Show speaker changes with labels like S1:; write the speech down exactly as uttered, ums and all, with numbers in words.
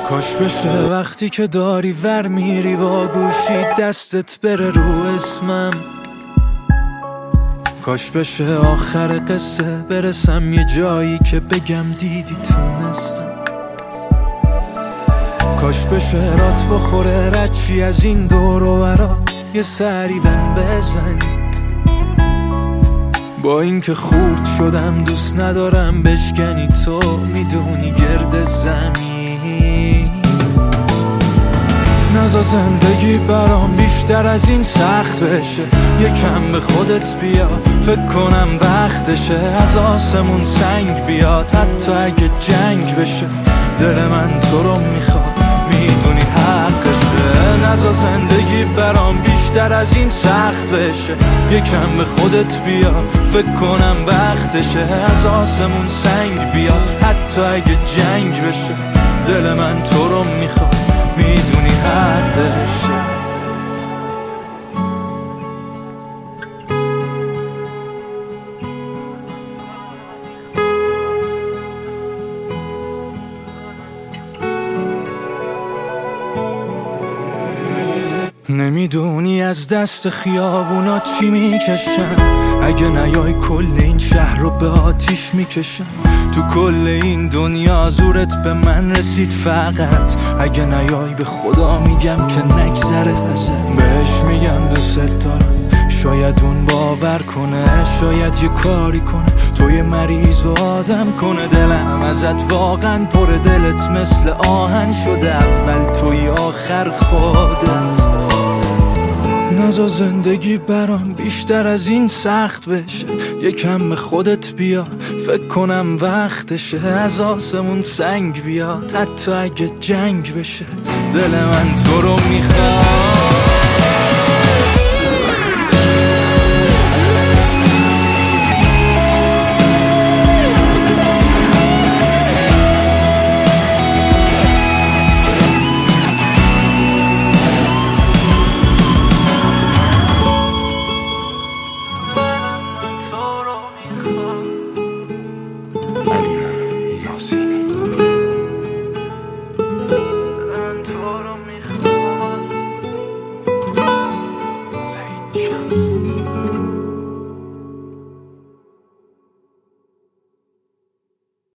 S1: کاش بشه وقتی که داری ور میری با گوشی دستت بره رو اسمم، کاش بشه آخر قصه برسم یه جایی که بگم دیدی تونستم، کاش بشه رات بخوره ردشی از این دور و برا یه سری بهم بزنی. با این که خورد شدم دوست ندارم بشکنی، تو میدونی گرد زمین. نزا زندگی برام بیشتر از این سخت بشه، یکم به خودت بیا فکر کنم وقتشه. از آسمون سنگ بیاد حتی اگه جنگ بشه، دل من تو رو میخواد میدونی حقشه. نزا زندگی برام بیشتر از این سخت بشه، یکم به خودت بیا فکر کنم وقتشه. از آسمون سنگ بیاد حتی اگه جنگ بشه، دل من تو رو میخواد میدونی حقشه. نمیدونی از دست خیابونا چی میکشم، اگه نیای کل این شهر رو به آتیش میکشم. تو کل این دنیا زورت به من رسید فقط، اگه نیای به خدا میگم که نگذره ازت. بهش میگم دوست دارم، شاید اون باور کنه، شاید یه کاری کنه توی مریض و آدم کنه. دلم ازت واقعا پر، دلت مثل آهن شده، اول توی آخر خودت. نزا زندگی برام بیشتر از این سخت بشه، یکم به خودت بیا فکر کنم وقتشه. از آسمون سنگ بیاد حتی اگه جنگ بشه، دل من تو رو میخواد